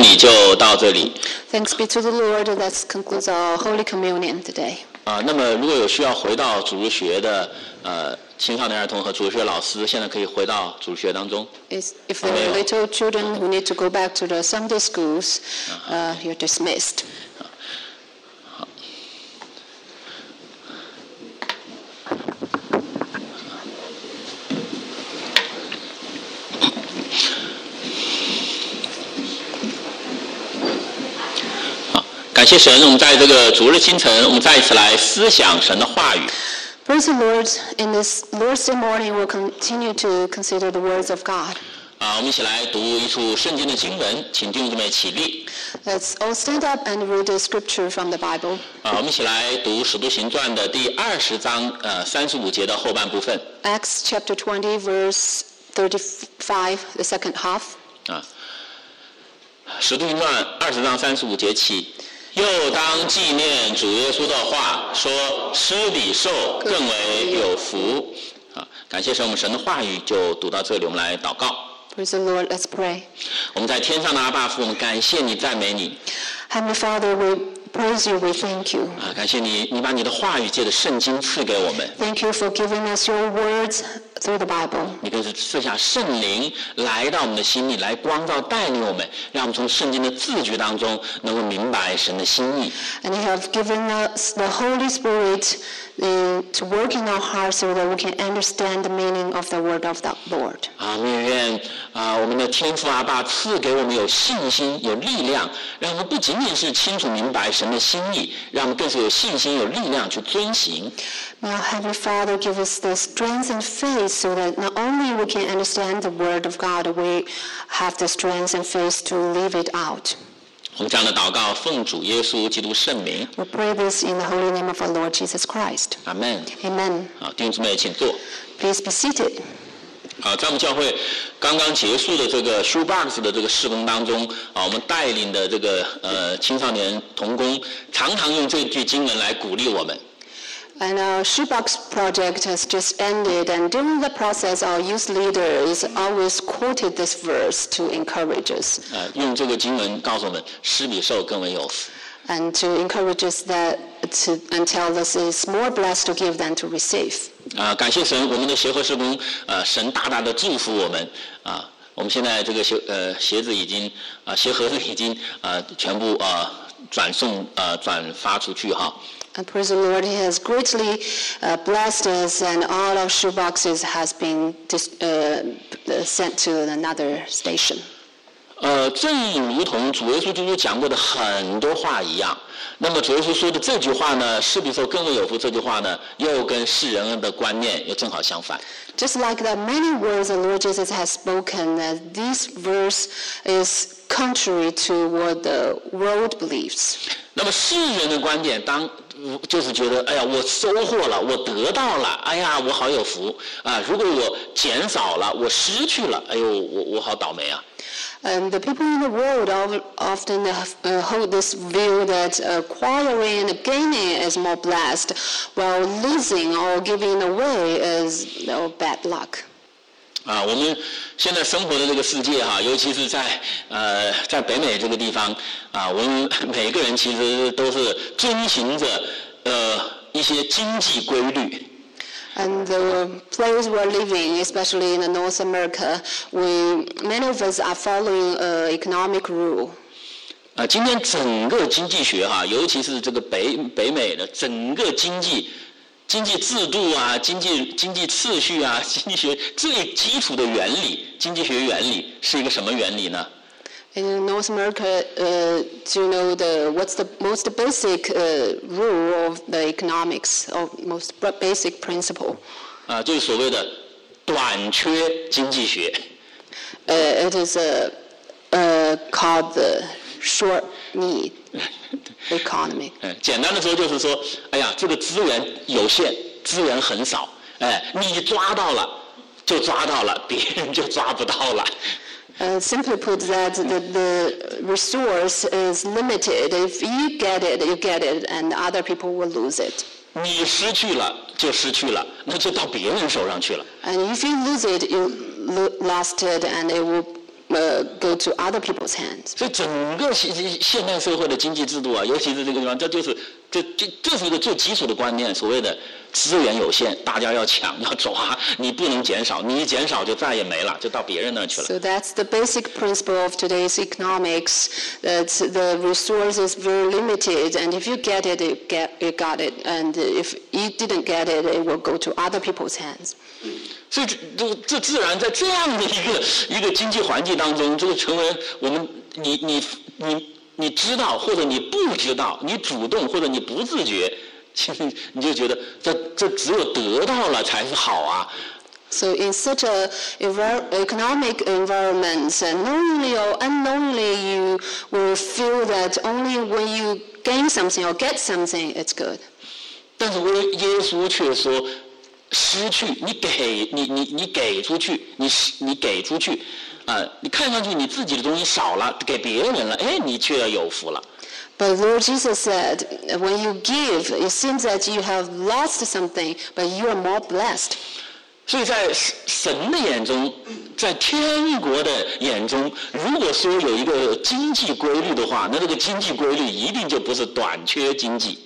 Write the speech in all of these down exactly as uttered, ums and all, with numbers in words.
礼就到这里。 Thanks be to the Lord. That concludes our Holy Communion today. 啊，那么如果有需要回到主日学的呃青少年儿童和主日学老师，现在可以回到主日学当中。 If there are little children who need to go back to the Sunday schools, uh, you're dismissed. 感谢神，我们在这个主日清晨，我们再一次来思想神的话语。 Praise the Lord. In this Lord's Day morning, we'll continue to consider the words of God. 啊，我们一起来读一处圣经的经文，请弟兄姊妹起立。 Let's all stand up and read the scripture from the Bible. 啊，我们一起来读《使徒行传》的第二十章，呃，三十五节的后半部分。 Acts chapter twenty, verse thirty-five, the second half. 啊，《使徒行传》二十章三十五节起。又当纪念主耶稣的话，说施比受更为有福。啊，感谢神，我们神的话语就读到这里，我们来祷告。 Praise the Lord. Let's pray. 我们在天上的阿爸父，我们感谢你，赞美你。 Heavenly Father, we praise you, we thank you. 啊，感谢你，你把你的话语借着圣经赐给我们。 Thank you for giving us your words through the Bible. 你更是赐下圣灵来到我们的心里，来光照带领我们，让我们从圣经的字句当中能够明白神的心意。 And you have given us the Holy Spirit uh, to work in our hearts so that we can understand the meaning of the word of the Lord. 啊，我们也愿啊，我们的天父阿爸赐给我们有信心、有力量，让我们不仅仅是清楚明白神的心意，让我们更是有信心、有力量去遵行。 May our Heavenly Father give us the strength and faith so that not only we can understand the word of God, we have the strength and faith to live it out. 我们这样的祷告，奉主耶稣基督圣名。 We pray this in the holy name of our Lord Jesus Christ. 阿门。 Amen. 好，弟兄姊妹，请坐。 Please be seated. 啊，在我们教会刚刚结束的这个 shoebox 的这个事工当中，啊，我们带领的这个呃青少年童工，常常用这句经文来鼓励我们。 And our shoebox project has just ended, and during the process, our youth leaders always quoted this verse to encourage us. 呃，用这个经文告诉我们，施比受更为有福。 And to encourage us that to, and tell us it's more blessed to give than to receive. 啊，感谢神，我们的协和事工，呃，神大大的祝福我们啊。我们现在这个鞋呃鞋子已经啊鞋盒子已经呃全部呃转送呃转发出去哈。 And praise the Lord, He has greatly uh, blessed us, and all our shoeboxes has been dis, uh, sent to another station. 呃，正如同主耶稣基督讲过的很多话一样，那么主耶稣说的这句话呢，施比受更为有福这句话呢，又跟世人的观念又正好相反。 Just like the many words the Lord Jesus has spoken, uh, this verse is contrary to what the world believes. 那么世人的观点，当就是觉得，哎呀，我收获了，我得到了，哎呀，我好有福啊！如果我减少了，我失去了，哎呦，我我好倒霉啊！ And the people in the world often uh, hold this view that acquiring and gaining is more blessed, while losing or giving away is you know, bad luck. 啊，我们现在生活的这个世界哈，尤其是在呃在北美这个地方啊，我们每个人其实都是遵循着呃一些经济规律。 And the place we're living, especially in North America, we many of us are following uh, economic rule. 啊，今天整个经济学哈，尤其是这个北北美的整个经济。 经济制度啊，经济经济次序啊，经济学最基础的原理，经济学原理是一个什么原理呢？ In North America, uh, do you know the what's the most basic uh, rule of the economics, or most basic principle? 啊，就是所谓的短缺经济学。 Uh, it is uh, uh, called the short need economy. 嗯，简单的说就是说，哎呀，这个资源有限，资源很少，哎，你抓到了就抓到了，别人就抓不到了。 Uh, simply put, that the, the resource is limited. If you get it, you get it, and other people will lose it. 你失去了就失去了，那就到别人手上去了。 And if you lose it, you lo- lost it, and it will uh, go to other people's hands. 所以整个现现代社会的经济制度啊，尤其是这个地方，这就是这这这是一个最基础的观念，所谓的资源有限，大家要抢要抓，你不能减少，你一减少就再也没了，就到别人那儿去了。 So that's the basic principle of today's economics. That the resource is very limited, and if you get it, you get you got it, and if you didn't get it, it will go to other people's hands. 所以这这这自然在这样的一个一个经济环境当中，就会成为我们你你你你知道或者你不知道，你主动或者你不自觉，其实你就觉得这这只有得到了才是好啊。 So in such a economic environment, knowingly or unknowingly, you will feel that only when you gain something or get something, it's good. 但是为耶稣却说。失去，你给你你你给出去，你你给出去，啊、呃，你看上去你自己的东西少了，给别人了，哎，你却要有福了。 But Lord Jesus said, when you give, it seems that you have lost something, but you are more blessed. 所以在神的眼中，在天国的眼中，如果说有一个经济规律的话，那这个经济规律一定就不是短缺经济。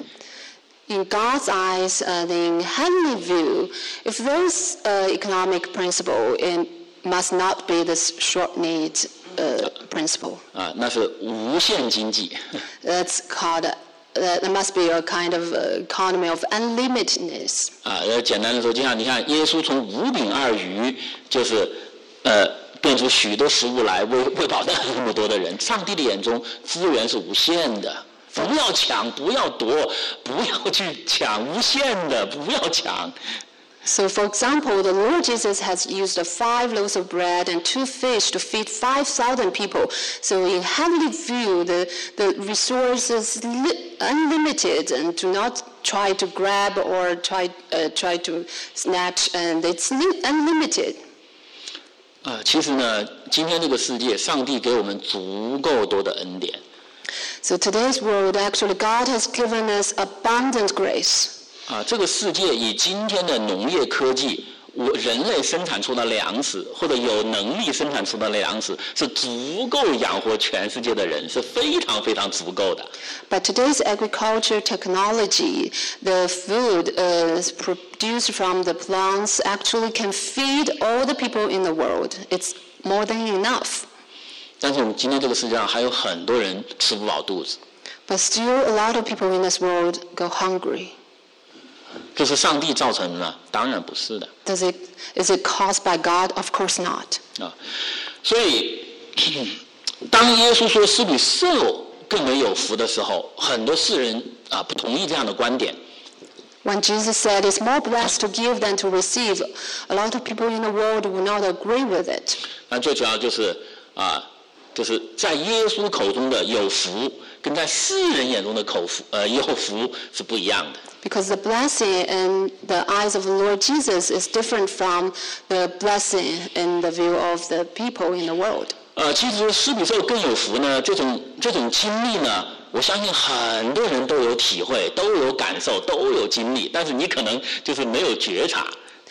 In God's eyes, uh, in heavenly view, if there's uh, economic principle, it must not be this short need uh, principle. 啊，那是无限经济。 That's called. Uh, there must be a kind of uh, economy of unlimitedness. 啊，要简单的说，就像你看，耶稣从五饼二鱼，就是呃，变出许多食物来喂喂饱那么多的人。上帝的眼中，资源是无限的。不要抢，不要夺，不要去抢无限的，不要抢。 So, for example, the Lord Jesus has used five loaves of bread and two fish to feed five thousand people. So, in heavenly view, the, the resource is li- unlimited, and do not try to grab or try uh, try to snatch, and it's li- unlimited. 呃，其实呢，今天这个世界，上帝给我们足够多的恩典。 So today's world, actually, God has given us abundant grace. 啊，这个世界以今天的农业科技，我人类生产出的粮食，或者有能力生产出的粮食，是足够养活全世界的人，是非常非常足够的。 But today's agriculture technology, the food uh, produced from the plants actually can feed all the people in the world. It's more than enough. 但是我们今天这个世界上还有很多人吃不饱肚子。 But still, a lot of people in this world go hungry. 这是上帝造成的吗？当然不是的。 Does it, is it caused by God? Of course not. 啊，所以当耶稣说施比受更为有福的时候，很多世人啊不同意这样的观点。 When Jesus said it's more blessed to give than to receive, a lot of people in the world will not agree with it. 那最主要就是啊。就是在耶稣口中的有福，跟在世人眼中的口福，呃，有福是不一样的。 Because the blessing in the eyes of the Lord Jesus is different from the blessing in the view of the people in the world. 呃，其实施比受更有福呢，这种这种经历呢，我相信很多人都有体会，都有感受，都有经历，但是你可能就是没有觉察。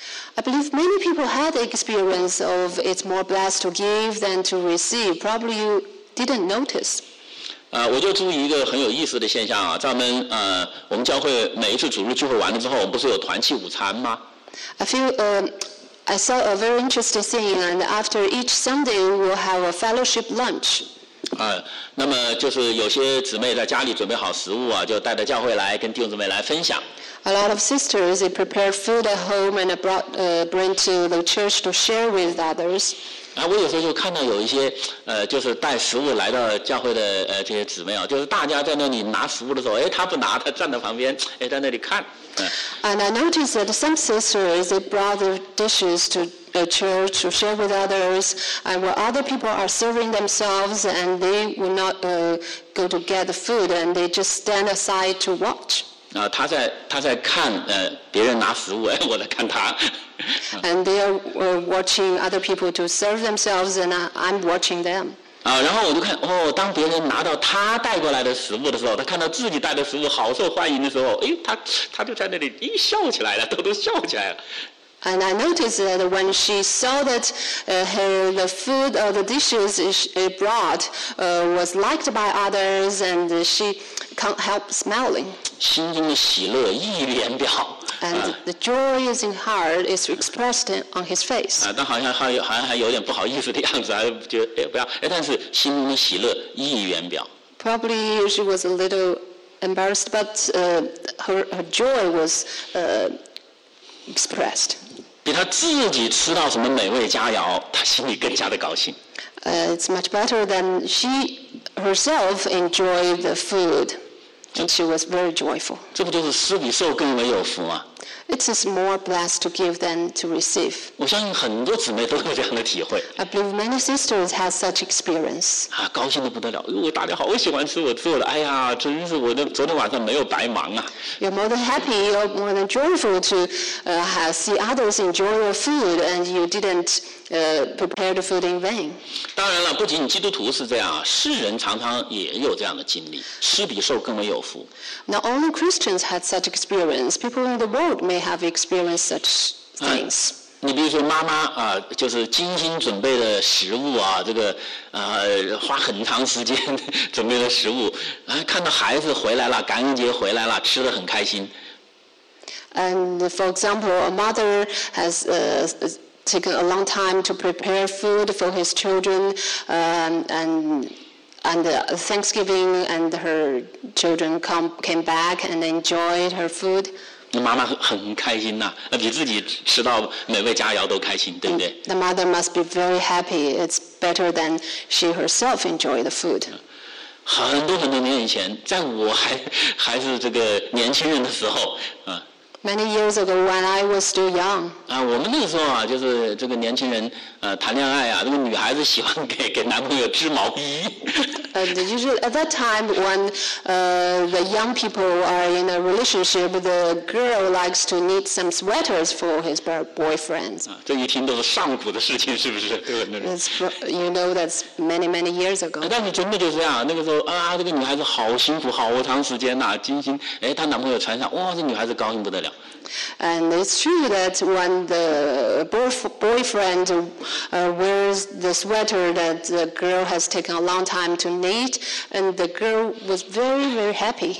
I believe many people had the experience of it's more blessed to give than to receive. Probably you didn't notice. 呃，我就注意一个很有意思的现象啊，在我们呃我们教会每一次主日聚会完了之后，我们不是有团契午餐吗？ I feel uh, I saw a very interesting thing, and after each Sunday we will have a fellowship lunch. 啊，那么就是有些姊妹在家里准备好食物啊，就带到教会来跟弟兄姊妹来分享。 A lot of sisters, they prepared food at home and brought, uh, bring to the church to share with others. 啊，我有时候就看到有一些呃，就是带食物来到教会的呃这些姊妹啊，就是大家在那里拿食物的时候，哎，她不拿，她站在旁边，哎，在那里看。嗯。 And I noticed that some sisters, they brought their dishes to the church to share with others, and where other people are serving themselves, and they will not uh, go to get the food, and they just stand aside to watch. 啊，他在他在看呃别人拿食物，哎，我在看他。 And they are uh, watching other people to serve themselves, and I, I'm watching them. 啊，然后我就看哦，当别人拿到他带过来的食物的时候，他看到自己带的食物好受欢迎的时候，哎，他他就在那里一笑起来了，偷偷笑起来了。 And I noticed that when she saw that uh, her, the food or the dishes she brought uh, was liked by others, and she can't help smiling. 心中的喜乐溢于言表。 And the joy is in heart is expressed on his face. 啊，但好像还有好像还有点不好意思的样子，还觉得哎不要哎，但是心中的喜乐溢于言表。 Probably she was a little embarrassed, but uh, her, her joy was uh, expressed. 比他自己吃到什么美味佳肴，他心里更加的高兴。 Uh, it's much better than she herself enjoyed the food, and she was very joyful. 这不就是施比受更为有福吗？ It is more blessed to give than to receive. 我相信很多姊妹都有这样的体会。 I believe many sisters have such experience. 啊，高兴的不得了！我大家好喜欢吃我做的，哎呀，真是我的昨天晚上没有白忙啊。 You're more than happy, you're more than joyful to uh, have, see others enjoy your food, and you didn't uh, prepare the food in vain. 当然了，不仅基督徒是这样啊，世人常常也有这样的经历，施比受更为有福。 Not only Christians had such experience, people in the world may have experienced such things. 你比如说妈妈啊，就是精心准备的食物啊，这个呃花很长时间准备的食物，啊看到孩子回来了，感恩节回来了，吃得很开心。 And for example, a mother has uh, taken a long time to prepare food for his children, um, and and uh, Thanksgiving, and her children come came back and enjoyed her food. 那妈妈很很开心呐、那比自己吃到美味佳肴都开心，对不对？ The mother must be very happy. It's better than she herself enjoyed the food. 很多很多年以前，在我还还是这个年轻人的时候，啊 Many years ago, when I was still young, 啊，我们那个时候啊，就是这个年轻人呃谈恋爱啊，这个女孩子喜欢给给男朋友织毛衣。 and usually at that time, when uh, the young people are in a relationship, the girl likes to knit some sweaters for his boy- boyfriends. 啊，这一听都是上古的事情，是不是？对不对？ It's, you know, that's many, many years ago. 但是真的就是这样，那个时候啊，这个女孩子好辛苦，好长时间呐、精心。哎，她男朋友穿上，哇，这女孩子高兴不得了。 And it's true that when the boyf- boyfriend uh, wears the sweater that the girl has taken a long time to knit, and the girl was very, very happy.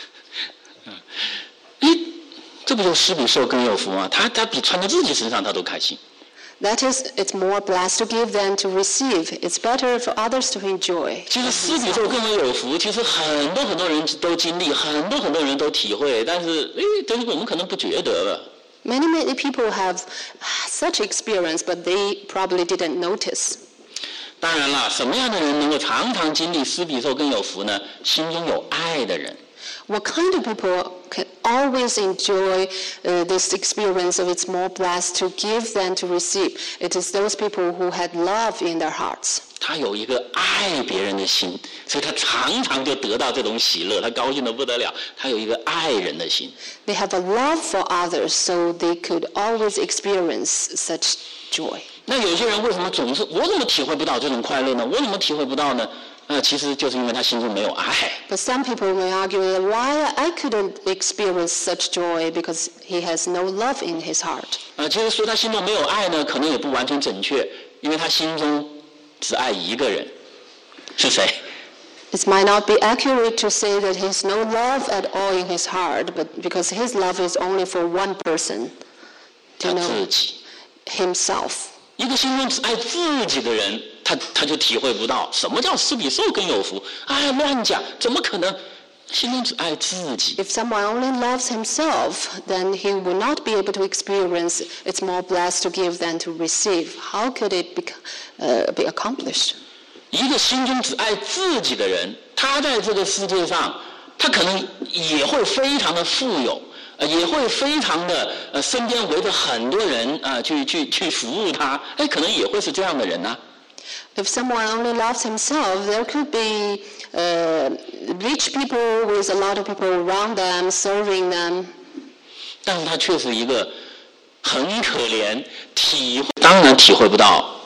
哎，这不就施比受更有福吗？她她比穿在自己身上她都开心。 That is, it's more blessed to give than to receive. It's better for others to enjoy. 其实施比受更为有福，其实很多很多人都经历，很多很多人都体会，但是哎，但是我们可能不觉得了。 Many, many people have such experience, but they probably didn't notice. 当然了，什么样的人能够常常经历施比受更有福呢？心中有爱的人。 What kind of people can always enjoy uh, this experience of it's more blessed to give than to receive? It is those people who had love in their hearts. 他有一个爱别人的心，所以他常常就得到这种喜乐，他高兴得不得了。他有一个爱人的心。 They have a love for others, so they could always experience such joy. 那有些人为什么总是我怎么体会不到这种快乐呢？我怎么体会不到呢？呃，其实就是因为他心中没有爱。 But some people may argue that why I couldn't experience such joy because he has no love in his heart. 呃，其实说他心中没有爱呢，可能也不完全准确，因为他心中只爱一个人，是谁？ It might not be accurate to say that he has no love at all in his heart, but because his love is only for one person, 他 to 自 know 己。 himself. 一个心中只爱自己的人，他他就体会不到什么叫施比受更有福。哎，乱讲，怎么可能？心中只爱自己。 If someone only loves himself, then he will not be able to experience it's more blessed to give than to receive. How could it be, uh, be accomplished? 一个心中只爱自己的人，他在这个世界上，他可能也会非常的富有，呃，也会非常的呃，身边围着很多人啊、呃，去去去服务他，哎，可能也会是这样的人呢、啊。 If someone only loves himself, there could be uh, rich people with a lot of people around them, serving them. 但是他却是一个很可怜，体会当然体会不到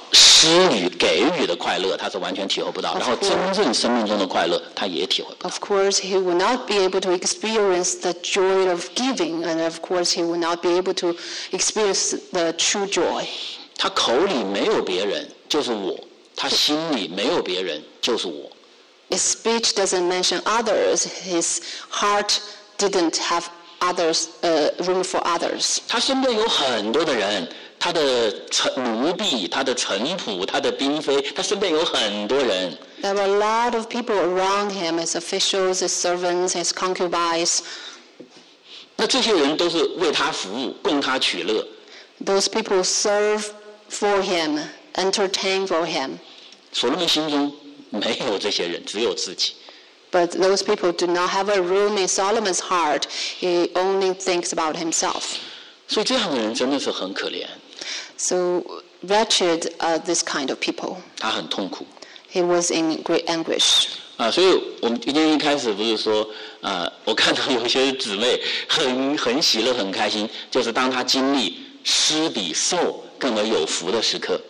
施予给予的快乐他是完全体会不到，然后真正生命中的快乐他也体会不到。 Of course, he will not be able to experience the joy of giving, and of course, he will not be able to experience the true joy. 他口里没有别人，就是我；他心里没有别人，就是我。 His speech doesn't mention others. His heart didn't have others uh, room for others. 他身边有很多的人，他的奴婢、他的臣仆、他的嫔妃，他身边有很多人。 There were a lot of people around him, his officials, his servants, his concubines. 那这些人都是为他服务，供他取乐。 Those people serve for him, entertain for him. 所罗门心中没有这些人，只有自己。 But those people do not have a room in Solomon's heart. He only thinks about himself. 所以这样的人真的是很可怜， So wretched are this kind of people. 他很痛苦。 He was in great anguish. 啊，所以我们今天一开始不是说，啊，我看到有一些姊妹很很喜乐、很开心，就是当她经历施比受更为有福的时刻。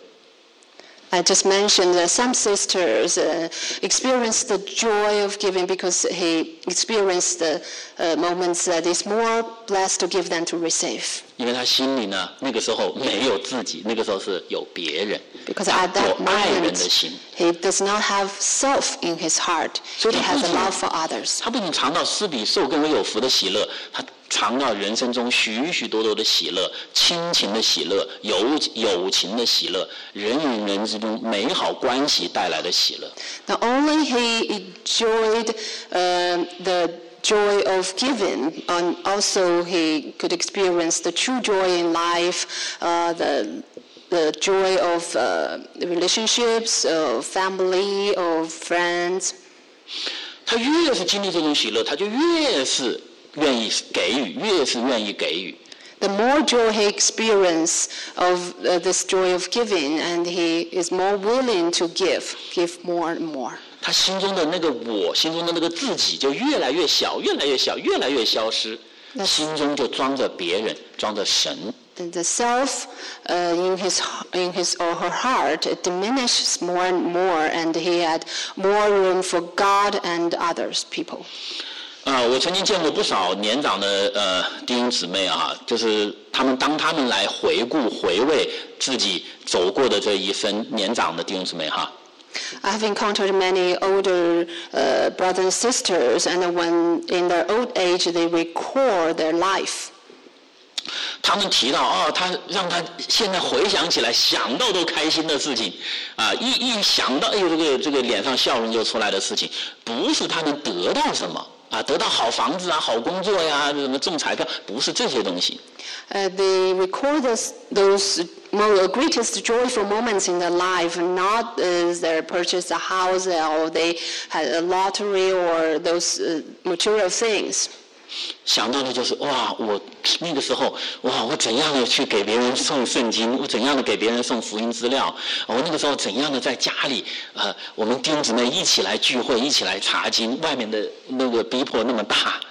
I just mentioned that some sisters uh, experienced the joy of giving because he experienced the uh, moments that it's more blessed to give than to receive. 因为她心里呢，那个时候没有自己，那个时候是有别人， Because at that 有爱人的 moment, 心。 he does not have self in his heart. He has a love for others. 他不仅尝到施比受更为有福的喜乐，他尝到人生中许许多多的喜乐，亲情的喜乐，友友情的喜乐，人与人之中美好关系带来的喜乐。 Not only he enjoyed uh, the joy of giving, and also he could experience the true joy in life, uh, the the joy of uh, relationships, of family, of friends. 他越是经历这种喜乐，他就越是愿意给予，越是愿意给予。 The more joy he experiences of uh, this joy of giving, and he is more willing to give, give more and more. 他心中的那个我，心中的那个自己就越来越小，越来越小，越来越消失，心中就装着别人，装着神。 And the self uh, in his in his or her heart it diminishes more and more, and he had more room for God and others people. 啊、我曾经见过不少年长的呃弟兄姊妹啊，就是他们当他们来回顾回味自己走过的这一生，年长的弟兄姊妹哈。 I have encountered many older uh, brothers and sisters, and when in their old age they record their life. 他们提到哦，他让他现在回想起来，想到都开心的事情，啊，一一想到哎呦这个这个脸上笑容就出来的事情，不是他们得到什么啊，得到好房子啊、好工作呀、什么中彩票，不是这些东西。 Uh, they record those, those more greatest joyful moments in their life, not as they purchased a house or they had a lottery or those uh, material things. 想到的就是哇，我那个时候哇，我怎样的去给别人送圣经，我怎样的给别人送福音资料，我那个时候怎样的在家里，呃，我们弟兄姊妹一起来聚会，一起来查经，外面的那个逼迫那么大。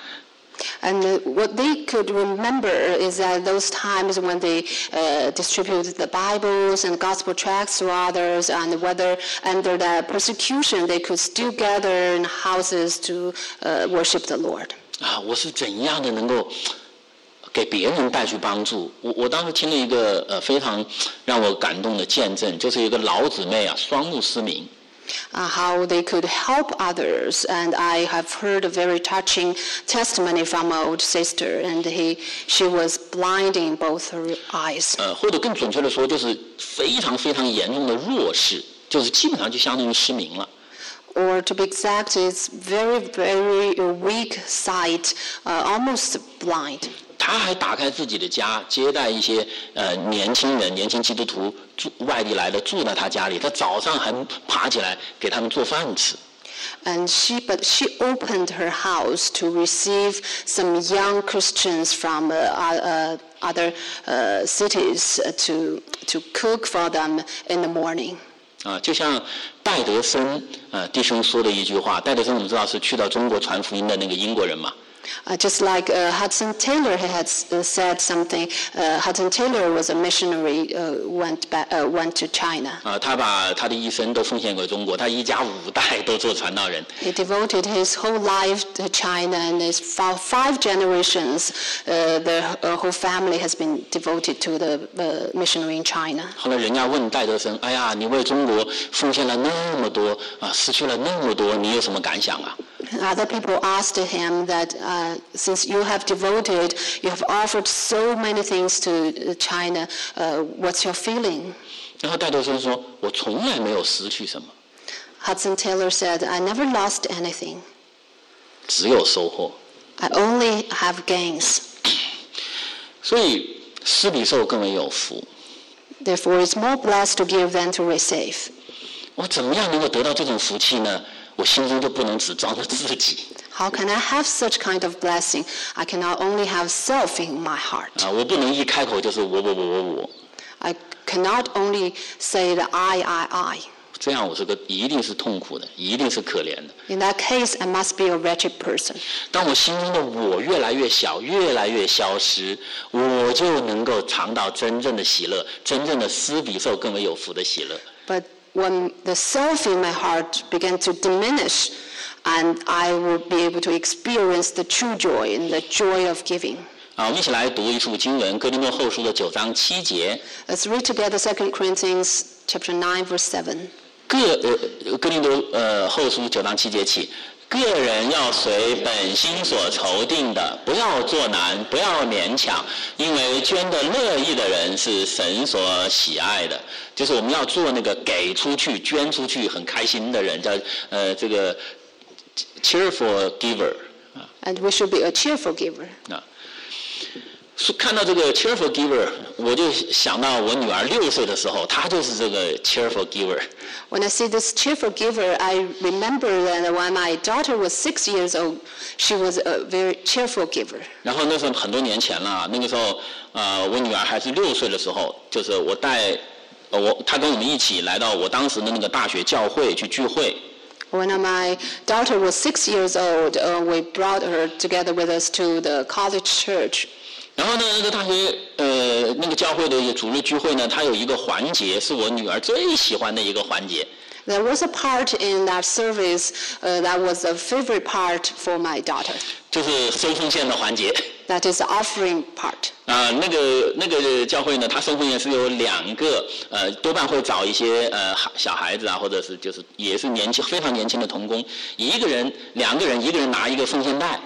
And uh, what they could remember is that those times when they uh, distributed the Bibles and gospel tracts to others, and whether under the persecution they could still gather in houses to uh, worship the Lord. 啊，我是怎样的能够给别人带去帮助？我我当时听了一个呃非常让我感动的见证，就是一个老姊妹啊，双目失明。 Uh, how they could help others, and I have heard a very touching testimony from my old sister, and he, she was blind in both her eyes. 呃，或者更准确的说，就是非常非常严重的弱视，就是基本上就相当于失明了。 Or to be exact, it's very, very weak sight, uh, almost blind. 他还打开自己的家，接待一些呃年轻人、年轻基督徒住外地来的，住在他家里。他早上还爬起来给他们做饭吃。 And she, but she opened her house to receive some young Christians from uh, uh, other uh, cities to to cook for them in the morning. 啊，就像戴德森呃弟兄说的一句话，戴德生我们知道是去到中国传福音的那个英国人嘛。 Uh, just like uh, Hudson Taylor had uh, said something, uh, Hudson Taylor was a missionary, uh, went back, uh, went to China. 啊，他把他的一生都奉献给中国，他一家五代都做传道人。 He devoted his whole life to China, and his five generations, uh, the uh, whole family has been devoted to the uh, missionary in China. 后来人家问戴德生，哎呀，你为中国奉献了那么多啊，失去了那么多，你有什么感想啊？ Other people asked him that uh, since you have devoted, you have offered so many things to China, uh, what's your feeling? 然后戴德生说：“我从来没有失去什么。” Hudson Taylor said, I never lost anything. 只有收获。 I only have gains. 所以施比受更为有福。 Therefore, it's more blessed to give than to receive. 我怎么样能够得到这种福气呢？我心中就不能只装着自己。 How can I have such kind of blessing? I cannot only have self in my heart. 啊，我不能一开口就是我我我我我。 I cannot only say that I, I, I. 这样我是个一定是痛苦的，一定是可怜的。 In that case, I must be a wretched person. 当我心中的我越来越小，越来越消失，我就能够尝到真正的喜乐，真正的施比受更为有福的喜乐。 But when the self in my heart began to diminish, and I will be able to experience the true joy and the joy of giving. 啊，我们一起来读一处经文，哥林多后书的九章七节。 Let's read together Second Corinthians chapter nine, verse seven. 各呃哥林多呃后书九章七节起，个人要随本心所筹定的，不要作难，不要勉强，因为捐的乐意的人是神所喜爱的。就是我们要做那个给出去、捐出去很开心的人，叫呃这个 cheerful giver 啊。 And we should be a cheerful giver. 啊。看到这个 cheerful giver， 我就想到我女儿六岁的时候，她就是这个 cheerful giver。 When I see this cheerful giver, I remember that when my daughter was six years old, she was a very cheerful giver. 然后那时候很多年前了，那个时候，呃，我女儿还是六岁的时候，就是我带，呃，我她跟我们一起来到我当时的那个大学教会去聚会。 When my daughter was six years old, uh, we brought her together with us to the college church. 然后呢，那个大学呃那个教会的主日聚会呢，它有一个环节是我女儿最喜欢的一个环节。 There was a part in that service uh, that was a favorite part for my daughter. 就是收奉献的环节。 That is the offering part. 啊，那个那个教会呢，它收奉献是有两个，呃，多半会找一些呃小孩子啊，或者是就是也是年轻非常年轻的童工，一个人、两个人，一个人拿一个奉献袋。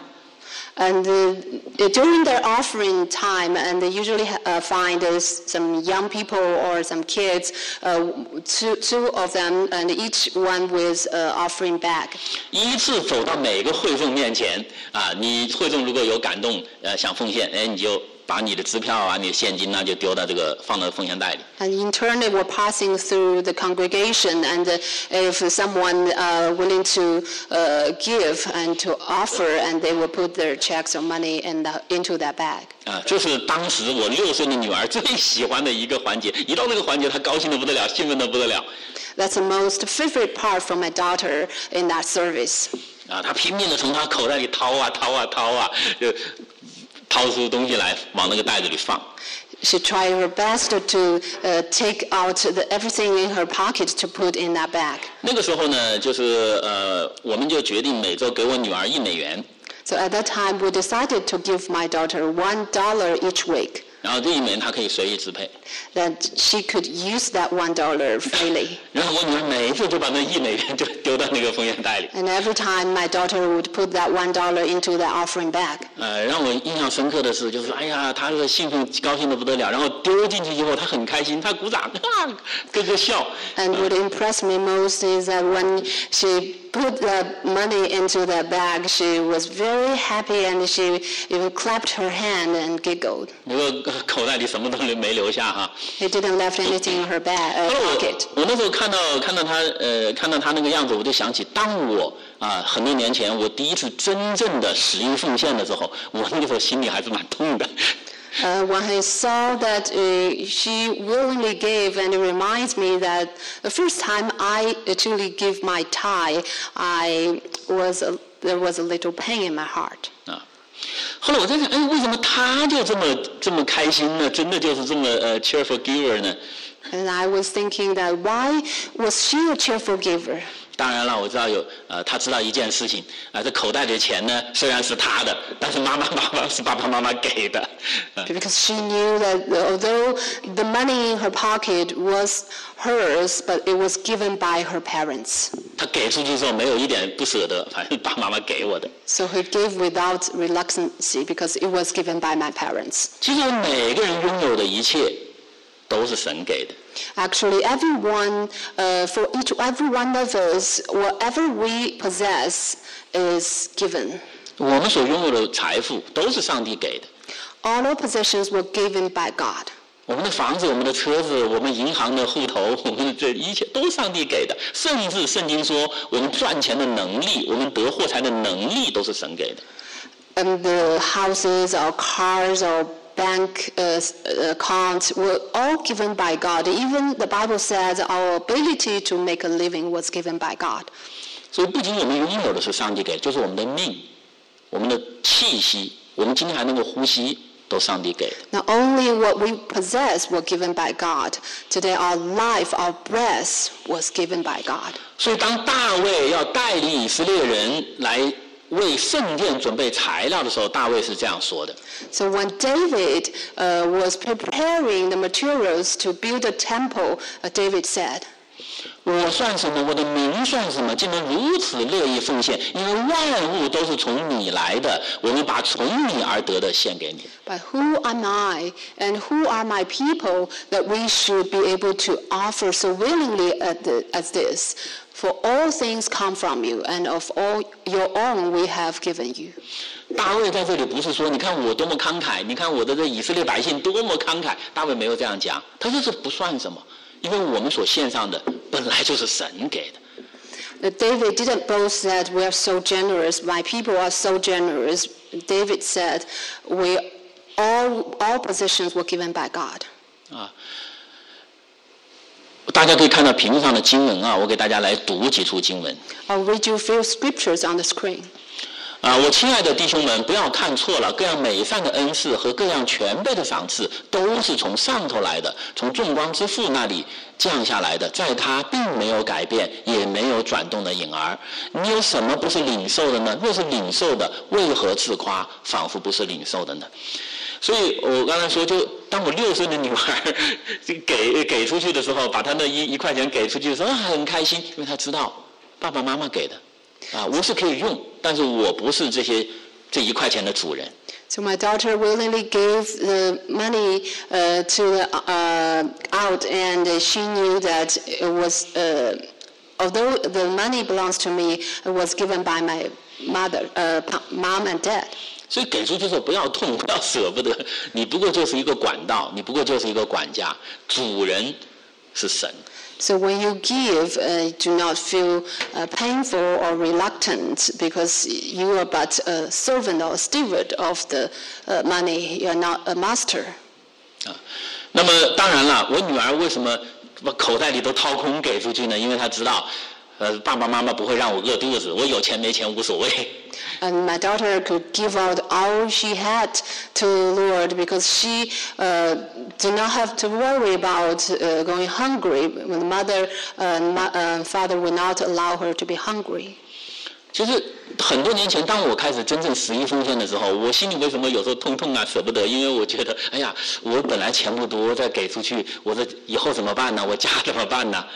And uh, during their offering time, and they usually uh, find uh, some young people or some kids, uh, two, two of them, and each one with an offering bag. 依次走到每个会众面前啊，你会众如果有感动，呃，想奉献，哎，你就把你的支票啊、你的现金啊，就丢到这个放到奉献袋里。 And in turn, they were passing through the congregation, and uh, if someone uh, willing to uh, give and to offer, and they will put their checks or money in the, into that bag. 啊，这是当时我六岁的女儿最喜欢的一个环节。一到那个环节，她高兴得不得了，兴奋得不得了。 That's the most favorite part for my daughter in that service. 啊，她拼命地从她口袋里掏啊掏啊掏啊，就掏出东西来往那个袋子里放。 She tried her best to uh, take out the, everything in her pocket to put in that bag. 那个时候呢，就是呃，我们就决定每周给我女儿一美元。 So at that time, we decided to give my daughter one dollar each week. 然后这一美元她可以随意支配。 That she could use that one dollar freely. 然后我女儿每一次就把那一美元就丢到那个奉献袋里。 And every time my daughter would put that one dollar into the offering bag. 呃，让我印象深刻的是，就是哎呀，她是兴奋高兴得不得了，然后丢进去以后，她很开心，她鼓掌，啊，咯咯笑。 And what impressed me most is that when she put the money into the bag, she was very happy, and she even clapped her hand and giggled. 那个口袋里什么都没留下哈。 She didn't left anything in her bag, uh, 后来 pocket. 我我那时候看到看到她呃看到她那个样子，我就想起当我啊很多年前我第一次真正的十一奉献的时候，我那个时候心里还是蛮痛的。 Uh, when I saw that uh, she willingly gave, and it reminds me that the first time I actually give my tithe, I was a, there was a little pain in my heart. 啊，后来我在想，哎，为什么他就这么这么开心呢？真的就是这么呃 cheerful giver 呢？ And I was thinking that why was she a cheerful giver? 当然了，我知道有呃，他知道一件事情啊、呃，这口袋里的钱呢虽然是他的，但是妈妈爸爸是爸爸妈妈给的。呃、 Because she knew that although the money in her pocket was hers, but it was given by her parents. 他给出去之后没有一点不舍得，反正爸爸妈妈给我的。 So he gave without reluctancy because it was given by my parents. 其实每个人拥有的一切都是神给的。 Actually, everyone, uh, for each every one of us, whatever we possess is given. 我们所拥有的财富都是上帝给的。 All our possessions were given by God. 我们的房子、我们的车子、我们银行的户头，我们的这一切都是上帝给的。甚至圣经说，我们赚钱的能力，我们得货财的能力，都是神给的。 And the houses, our cars, our bank uh, accounts were all given by God. Even the Bible says our ability to make a living was given by God. 所以不仅我们拥有的是上帝给的，就是我们的命、我们的气息，我们今天还能够呼吸，都上帝给的。 Not only what we possess were given by God, today our life, our breath was given by God. 所以当大卫要带领以色列人来为圣殿准备材料的时候，大卫是这样说的。 So when David uh, was preparing the materials to build the temple, uh, David said, 我算什么？我的名算什么？竟能如此乐意奉献？因为万物都是从你来的，我们把从你而得的献给你。 But who am I and who are my people that we should be able to offer so willingly at the, as this? For all things come from you, and of all your own we have given you. 大卫在这里不是说，你看我多么慷慨，你看我的这以色列百姓多么慷慨。大卫没有这样讲，他说这不算什么，因为我们所献上的本来就是神给的。 David didn't boast that we are so generous, my people are so generous. David said, we all, all possessions were given by God. 啊，大家可以看到屏幕上的经文啊，我给大家来读几处经文。 I'll read you a few scriptures on the screen. 啊，我亲爱的弟兄们，不要看错了，各样美善的恩赐和各样全备的赏赐，都是从上头来的，从众光之父那里降下来的，在他并没有改变，也没有转动的影儿。你有什么不是领受的呢？若是领受的，为何自夸，仿佛不是领受的呢？所以我刚才说，就当我六岁的女孩给给出去的时候，把她那一一块钱给出去的时候，啊，很开心，因为她知道爸爸妈妈给的。 啊，我是可以用，但是我不是这些这一块钱的主人。 So my daughter willingly gave the money uh, to the, uh, out, and she knew that it was, uh, although the money belongs to me, it was given by my mother, uh, mom and dad. 所以给出去的时候不要痛，不要舍不得，你不过就是一个管道，你不过就是一个管家，主人是神。 So when you give, uh, do not feel uh, painful or reluctant because you are but a servant or a steward of the uh, money. You are not a master. 啊，那么当然了，我女儿为什么把口袋里都掏空给出去呢？因为她知道，呃，爸爸妈妈不会让我饿肚子，我有钱没钱无所谓。 And my daughter could give out all she had to the Lord because she uh, did not have to worry about uh, going hungry. When the mother and uh, father would not allow her to be hungry. 其实很多年前，当我开始真正十一奉献的时候，我心里为什么有时候痛痛啊，舍不得？因为我觉得，哎呀，我本来钱不多，再给出去，我的以后怎么办呢？我家怎么办呢？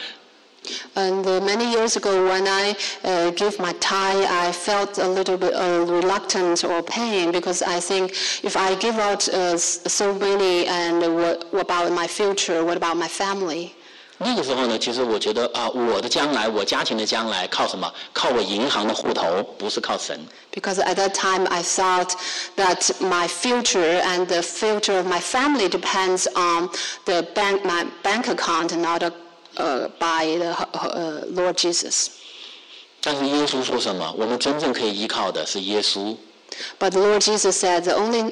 And uh, many years ago, when I uh, gave my tithe, I felt a little bit uh, reluctant or pain because I think if I give out uh, so many, and what, what about my future? What about my family? 那个时候呢，其实我觉得啊，我的将来，我家庭的将来，靠什么？靠我银行的户头，不是靠神。 Because at that time, I thought that my future and the future of my family depends on the bank, my bank account, not a Uh, by the uh, Lord Jesus. 但是耶稣说什么？我们真正可以依靠的是耶稣。 But the Lord Jesus said the only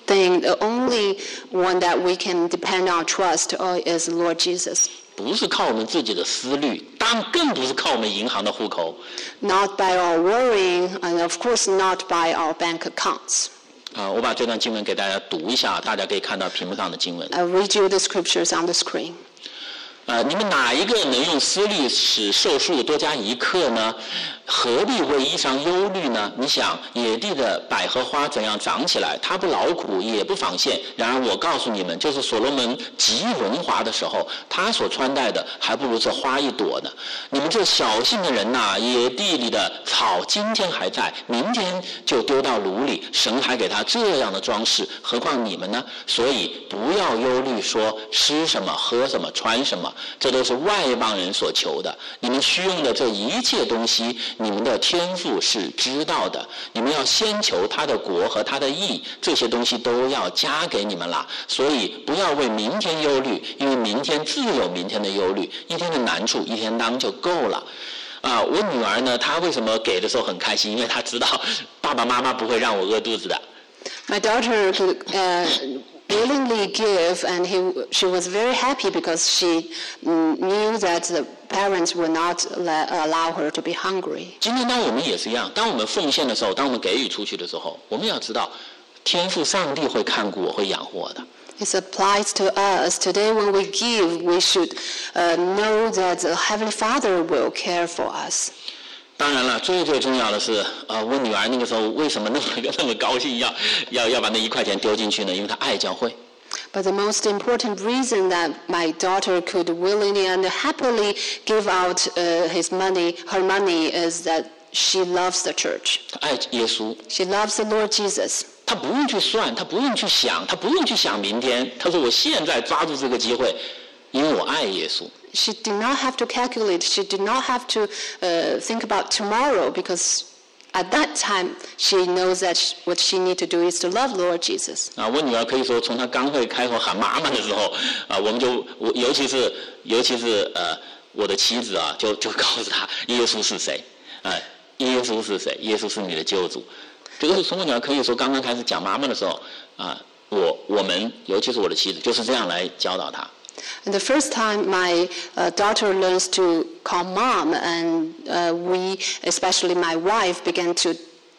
thing, the only one that we can depend on, trust, uh, is Lord Jesus. 不是靠我们自己的思虑，当然更不是靠我们银行的户口。 Not by our worrying, and of course not by our bank accounts. 啊，我把这段经文给大家读一下，大家可以看到屏幕上的经文。 I'll read you the scriptures on the screen. 呃，你们哪一个能用思虑使寿数多加一刻呢？何必为衣裳忧虑呢？你想野地的百合花怎样长起来，它不劳苦也不纺线。然而我告诉你们，就是所罗门极荣华的时候，他所穿戴的还不如这花一朵呢。你们这小信的人呐、啊，野地里的草今天还在，明天就丢到炉里，神还给他这样的装饰，何况你们呢？所以不要忧虑说吃什么喝什么穿什么，这都是外邦人所求的。你们需用的这一切东西，你们的天父是知道的。你们要先求他的国和他的义，这些东西都要加给你们了。所以不要为明天忧虑，因为明天自有明天的忧虑，一天的难处一天当就够了。啊，我女儿呢，她为什么给的时候很开心？因为她知道爸爸妈妈不会让我饿肚子的。 My daughter could, uh, willingly give, and he, she was very happy because she mm, knew that the parents would not let, allow her to be hungry. 今天当我们也是一样，当我们奉献的时候，当我们给予出去的时候，我们要知道，天父上帝会看顾我，会养活我的。 It applies to us. Today when we give, we should uh, know that the Heavenly Father will care for us. 当然了，最最重要的是，呃，我女儿那个时候为什么那么那么高兴要要要把那一块钱丢进去呢？因为她爱教会。 But the most important reason that my daughter could willingly and happily give out uh, his money, her money, is that she loves the church. 她爱耶稣。 She loves the Lord Jesus. 她不用去算，她不用去想，她不用去想明天。她说：“我现在抓住这个机会，因为我爱耶稣。” She did not have to calculate. She did not have to uh, think about tomorrow, because at that time she knows that she, what she needs to do is to love Lord Jesus. 啊，我女儿可以说，从她刚会开口喊妈妈的时候，啊，我们就我尤其是尤其是呃我的妻子啊，就就告诉她耶稣是谁，啊，耶稣是谁？耶稣是你的救主。这个是从我女儿可以说刚刚开始讲妈妈的时候，啊，我我们尤其是我的妻子就是这样来教导她。 And the first time my uh, daughter learns to call mom, and uh, we, especially my wife, began to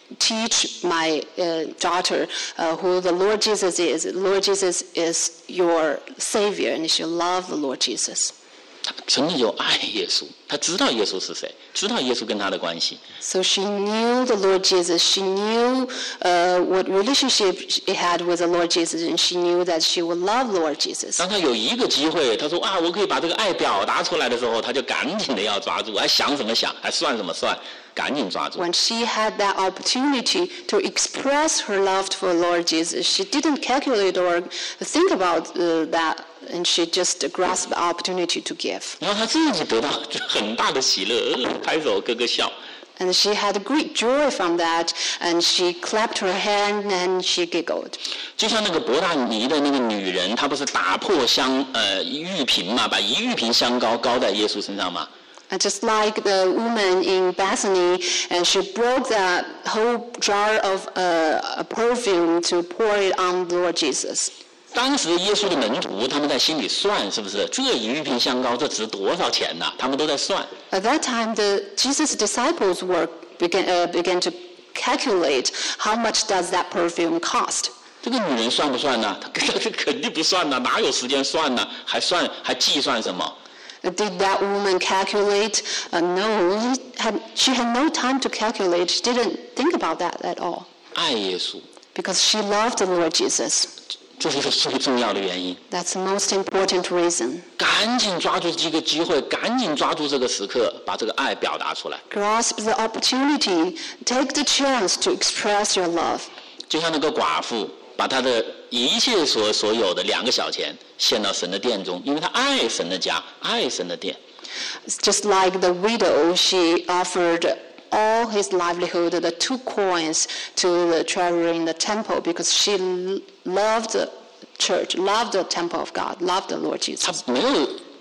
teach my uh, daughter uh, who the Lord Jesus is. Lord Jesus is your Savior, and you should love the Lord Jesus. 他真的有爱耶稣，他知道耶稣是谁，知道耶稣跟他的关系。 So she knew the Lord Jesus. She knew uh, what relationship she had with the Lord Jesus, and she knew that she would love Lord Jesus. 当他有一个机会，他说啊，我可以把这个爱表达出来的时候，他就赶紧的要抓住，还想怎么想，还算怎么算，赶紧抓住。 When she had that opportunity to express her love for Lord Jesus, she didn't calculate or think about uh, that. And she just grasped the opportunity to give. 然后她自己得到很大的喜乐，拍手咯咯笑。 And she had great joy from that, and she clapped her hand and she giggled. 就像那个伯大尼的那个女人，她不是打破香呃玉瓶嘛，把一玉瓶香膏膏在耶稣身上嘛。 And just like the woman in Bethany, and she broke that whole jar of uh, a perfume to pour it on Lord Jesus. 当时耶稣的门徒他们在心里算，是不是这一玉瓶香膏这值多少钱呢？他们都在算。 At that time, the Jesus' disciples were began uh, began to calculate how much does that perfume cost. 这个女人算不算呢？她肯定不算呢，哪有时间算呢？还算还计算什么？ Did that woman calculate? Uh, no, had, she had no time to calculate. She didn't think about that at all. 爱耶稣 Because she loved the Lord Jesus. 这是最重要的原因。 That's the most important reason. 赶紧抓住这个机会，赶紧抓住这个时刻，把这个爱表达出来。 Grasp the opportunity. Take the chance to express your love. 就像那个寡妇，把她的一切所所有的两个小钱献到神的殿中，因为她爱神的家，爱神的殿。 It's just like the widow. She offered all his livelihood, the two coins, to the treasury in the temple, because she loved the church, loved the temple of God, loved the Lord 她 Jesus. 没有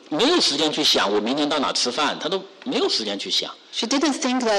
没有时间去想我明天到哪吃饭，他都没有时间去想。 She didn't think that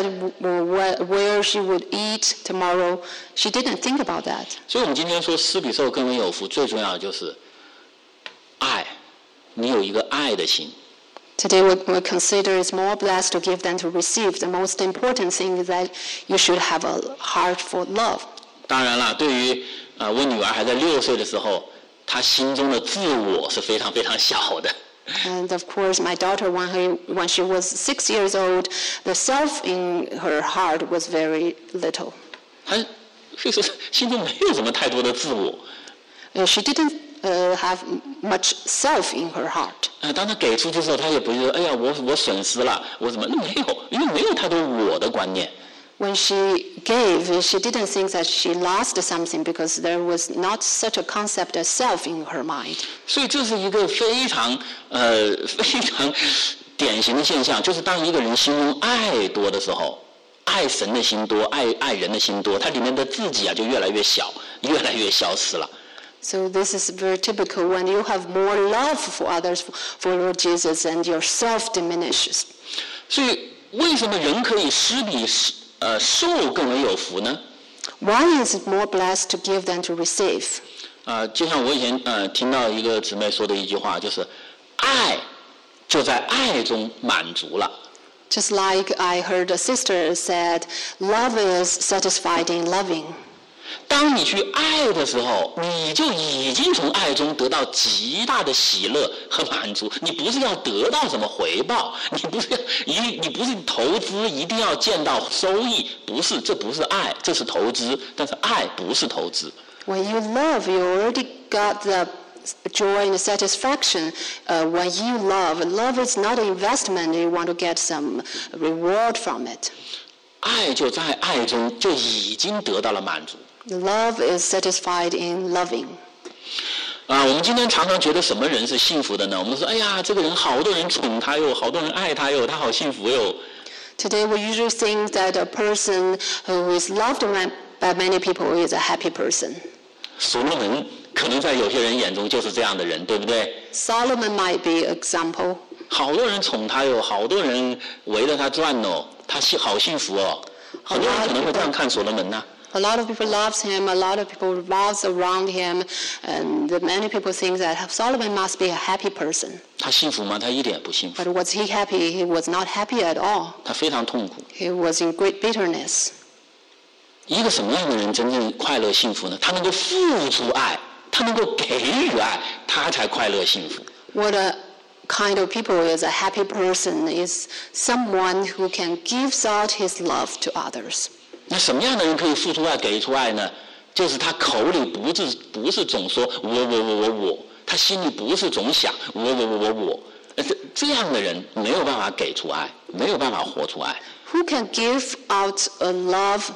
where she would eat tomorrow. She didn't think about that. 所以我们今天说施比受更为有福，最重要的就是爱，你有一个爱的心。 Today we, we consider it's more blessed to give than to receive. The most important thing is that you should have a heart for love. 当然了，对于呃我女儿还在六岁的时候，她心中的自我是非常非常小的。 And of course, my daughter, when, her, when she was six years old, the self in her heart was very little. 她就是心中没有什么太多的自我。 Uh, she didn't uh, have much self in her heart. 呃，当她给出去的时候，她也不是哎呀，我我损失了，我怎么那没有，因为没有太多我的观念。 When she gave, she didn't think that she lost something because there was not such a concept as self in her mind. 所以这是一个非常呃非常典型的现象，就是当一个人心中爱多的时候，爱神的心多，爱爱人的心多，他里面的自己啊就越来越小，越来越消失了。 So this is very typical when you have more love for others, for Lord Jesus, and your self diminishes. 所以为什么人可以施比呃受更为有福呢？ Why is it more blessed to give than to receive? 啊、呃，就像我以前呃听到一个姊妹说的一句话，就是爱就在爱中满足了。 Just like I heard a sister said, love is satisfied in loving. 当你去爱的时候，你就已经从爱中得到极大的喜乐和满足。你不是要得到什么回报，你不是要一，你不是投资一定要见到收益，不是，这不是爱，这是投资。但是爱不是投资。 When you love, you already got the joy and satisfaction. Uh, when you love, love is not an investment. You want to get some reward from it. 爱就在爱中就已经得到了满足。 Love is satisfied in loving. 啊，我们今天常常觉得什么人是幸福的呢？我们说，哎呀，这个人好多人宠他哟，好多人爱他哟，他好幸福哟。 Today we usually think that a person who is loved by many people is a happy person. 所罗门可能在有些人眼中就是这样的人，对不对？ Solomon might be an example. 好多人宠他哟，好多人围着他转哦，他幸好幸福哦。很多人可能会这样看所罗门呐、啊。 A lot of people loves him. A lot of people revolves around him, and many people think that Solomon must be a happy person. 他幸福吗？他一点也不幸福。 But was he happy? He was not happy at all. 他非常痛苦。 He was in great bitterness. 一个什么样的人真正快乐幸福呢？他能够付出爱，他能够给予爱，他才快乐幸福。 What a kind of people is a happy person is someone who can give out his love to others. 那什么样的人可以付出爱、给出爱呢？就是他口里不是不是总说我我我我我，他心里不是总想我我我我我。这这样的人没有办法给出爱，没有办法活出爱。 Who can give out a love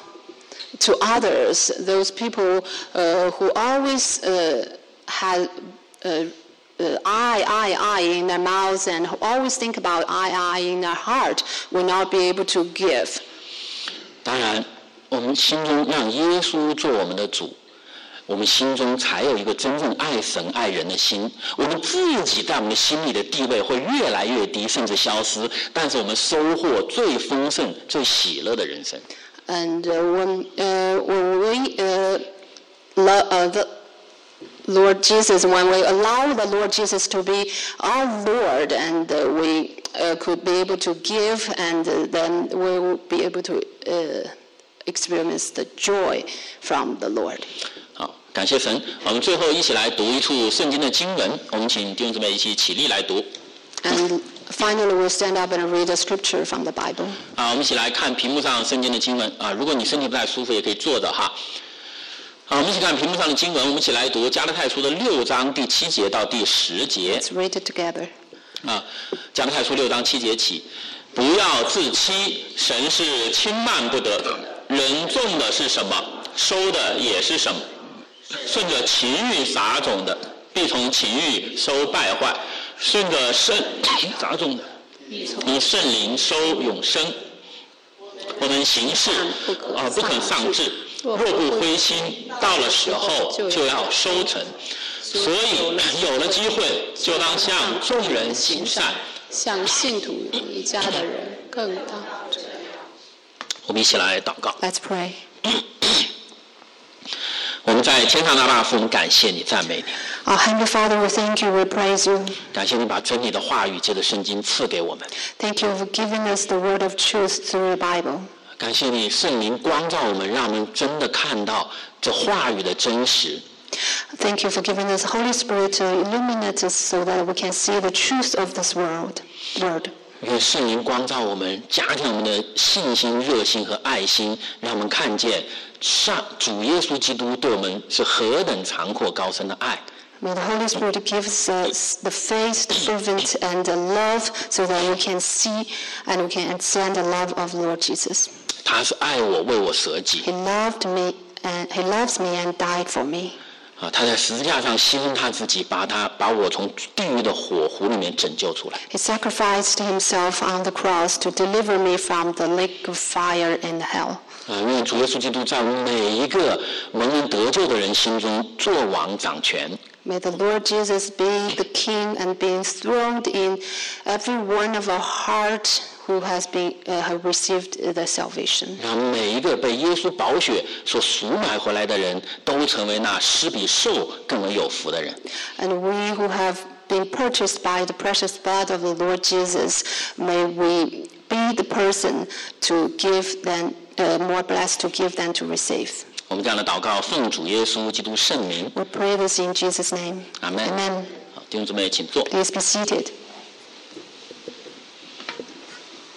to others? Those people uh, who always uh, have uh, uh, I, I, I in their mouths and who always think about I, I in their heart will not be able to give. 当然，我们心中让耶稣做我们的主，我们心中才有一个真正爱神爱人的心。我们自己在我们的心里的地位会越来越低，甚至消失，但是我们收获最丰盛、最喜乐的人生。 And uh, when, uh, when we uh, lo- uh, the Lord Jesus, when we allow the Lord Jesus to be our Lord, and uh, we uh, could be able to give, and uh, then we will be able to uh, experience the joy from the Lord. 好，感谢神。我们最后一起来读一处圣经的经文，我们请弟兄姊妹一起起立来读。 And finally, we'll stand up and read a scripture from the Bible. 啊，我们一起来看屏幕上圣经的经文啊。如果你身体不太舒服，也可以坐着哈。好，我们一起看屏幕上的经文，我们一起来读加拉太书的六章第七节到第十节。 Let's read it together. 啊，加拉太书六章七节起，不要自欺，神是轻慢不得的。人种的是什么，收的也是什么。顺着情欲撒种的，必从情欲收败坏；顺着圣撒种的，以圣灵收永生。我们行事啊，不肯丧志。若不灰心，到了时候就要收成。 所以有了机会，就当向众人行善， 向信徒一家的人更大。 我们一起来祷告。 Let's pray. 我们在天上的大父，我们感谢你，赞美你。 Our Heavenly Father, we thank you, we praise you. 感谢你把真理的话语借着圣经赐给我们。 Thank you for giving us the word of truth through the Bible. 感谢你圣灵光照我们，让我们真的看到这话语的真实。 Thank you for giving us Holy Spirit to illuminate us so that we can see the truth of this world. Word. 愿圣灵光照我们，加强我们的信心、热心和爱心，让我们看见上主耶稣基督对我们是何等长阔高深的爱。 May the Holy Spirit give us the faith, the fervent, and the love so that we can see and we can understand the love of Lord Jesus. 他是爱我，为我舍己。 He loved me and He loves me and died for me. 啊，他在十字架上牺牲他自己，把他把我从地狱的火湖里面拯救出来。 He sacrificed Himself on the cross to deliver me from the lake of fire and hell. 啊，愿主耶稣基督在我们每一个蒙恩得救的人心中作王掌权。 May the Lord Jesus be the King and be enthroned in every one of our heart who has been uh, have received the salvation. 让每一个被耶稣宝血所赎买回来的人，都成为那施比受更为有福的人。 And we who have been purchased by the precious blood of the Lord Jesus, may we be the person to give than uh, more blessed to give than to receive. 我们这样的祷告，奉主耶稣基督圣名， We pray this in Jesus' name. Amen. Amen. 好，弟兄姊妹，请坐。 Please be seated.